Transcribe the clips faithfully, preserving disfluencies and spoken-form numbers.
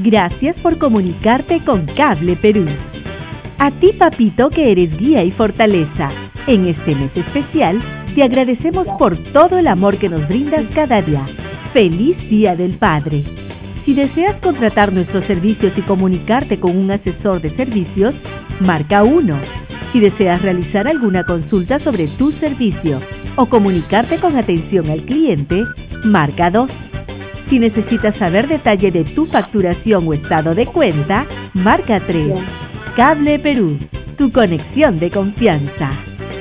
Gracias por comunicarte con Cable Perú. A ti, papito, que eres guía y fortaleza. En este mes especial, te agradecemos por todo el amor que nos brindas cada día. ¡Feliz Día del Padre! Si deseas contratar nuestros servicios y comunicarte con un asesor de servicios, marca uno. Si deseas realizar alguna consulta sobre tu servicio o comunicarte con atención al cliente, marca dos. Si necesitas saber detalle de tu facturación o estado de cuenta, marca tres. Cable Perú, tu conexión de confianza.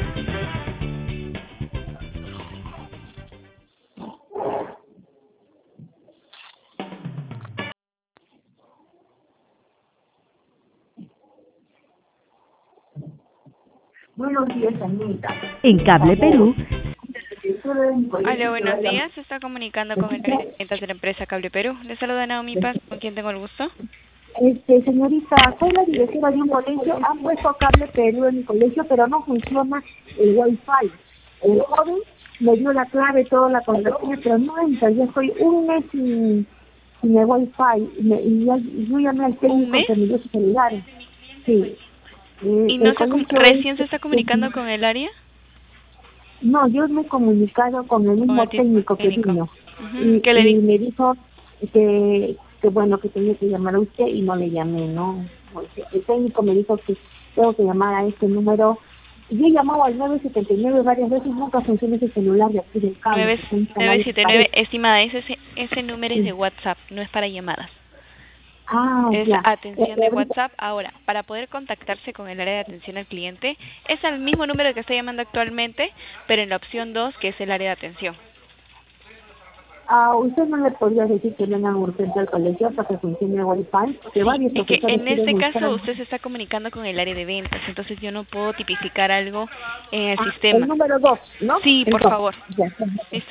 Buenos días, Anita. En Cable Perú. Hola, buenos días. Se está comunicando con el área de ventas de la empresa Cable Perú. Le saluda Naomi Paz, con quien tengo el gusto. Este, señorita, soy la directora de un colegio. Han puesto Cable Perú en mi colegio, pero no funciona el Wi-Fi. El joven me dio la clave, toda la contraseña, pero no entra. Yo estoy un mes sin, sin el Wi-Fi. Y, me, y ya, yo llamé al técnico que me dio su celular. Sí. Eh, ¿Y no el se com- colegio recién es- se está comunicando con el área? No, yo me he comunicado con el Con mismo el tipo técnico que técnico. vino. Ujú. Y, ¿Qué le y di? me dijo que, que bueno, que tenía que llamar a usted y no le llamé, ¿no? Porque el técnico me dijo que tengo que llamar a este número. Y yo he llamado al nueve setenta y nueve varias veces, nunca funciona ese celular de aquí del cable. nueve que son nueve canales siete nueve, paredes. estimada, ese, ese ese número es Sí. de WhatsApp, no es para llamadas. Ah, Es ya. atención Eh, de ahorita- WhatsApp. Ahora, para poder contactarse con el área de atención al cliente, es el mismo número que está llamando actualmente, pero en la opción dos, que es el área de atención. Ah, ¿usted no le podría decir que vengan urgente al colegio para que funcione el Wi-Fi? Que Sí, varios es que profesores en quieren este usar. caso usted se está comunicando con el área de ventas, entonces yo no puedo tipificar algo en el Ah, el sistema. número dos, ¿no? Sí, El por dos. favor. Ya. Listo.